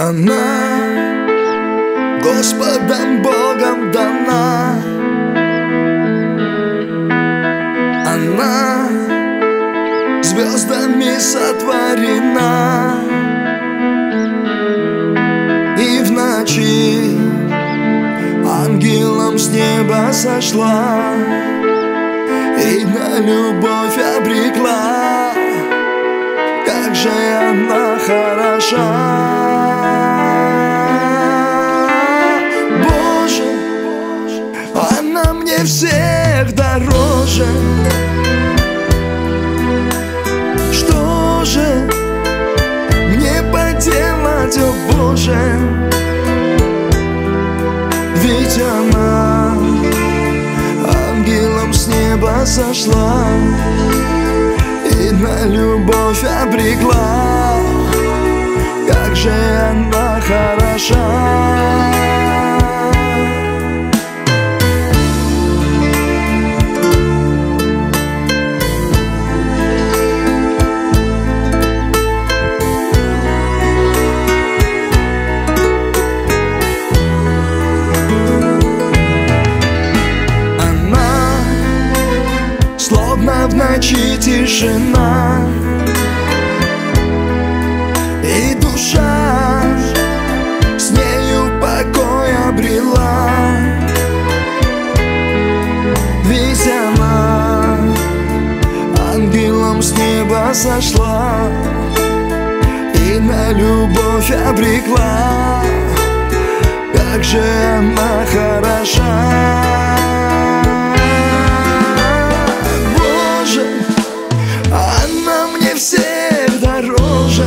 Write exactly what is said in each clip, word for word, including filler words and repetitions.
Она Господом Богом дана, она звездами сотворена, и в ночи ангелом с неба сошла, и на любовь обрекла. Как же она хороша! Боже, она мне всех дороже. Что же мне поделать, о Боже? Ведь она ангелом с неба сошла, и на любовь обрекла. Как же она хороша! Она словно в ночи тишина, и душа с нею покой обрела. Ведь она ангелом с неба сошла, и на любовь обрекла. Как же она хороша! Боже, она мне всех дороже.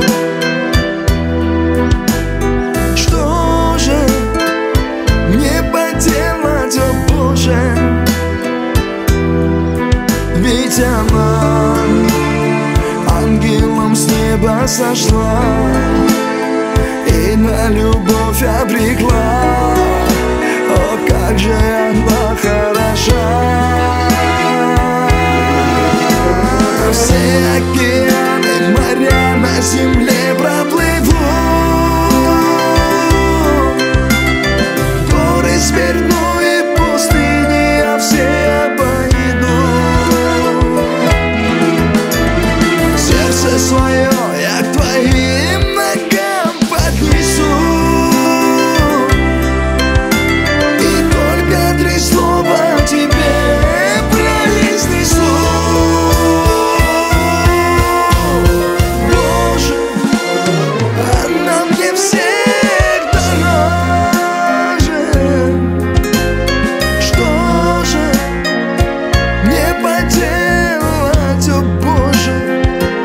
Что же мне поделать, о Боже? Ведь она ангелом с неба сошла, и на любовь обрекла. О, как же она хороша! Все океаны, моря на земле проплывут, горы сверну и пустыни я все обойду. Сердце свое я к твоим ногам поднесу, и только три слова тебе произнесу. Боже, она мне всех дороже. Что же мне поделать, о Боже?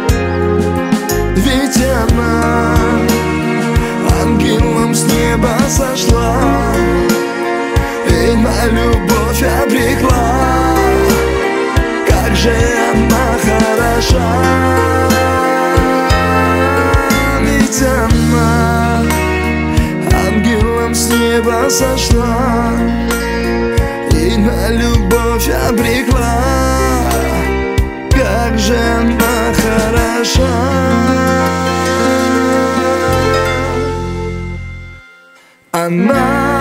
Ведь она ангелом с неба сошла, и на любовь обрекла. Как же она хороша! Ведь она ангелом с неба сошла, и на любовь обрекла. Как же она хороша! Она